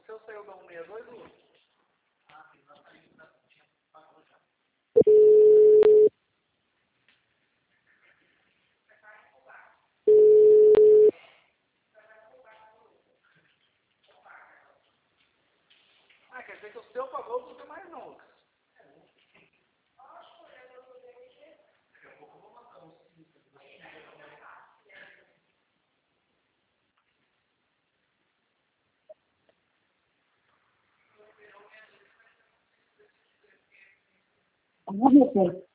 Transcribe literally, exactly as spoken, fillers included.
seu saiu da cento e sessenta e dois, Lu? Ah, sim, nós saímos da... Tinha pagou já. Ah, quer dizer que o seu pagou, não tem mais não, Lucas. Daqui a pouco eu vou mandar um sim. Vamos ver.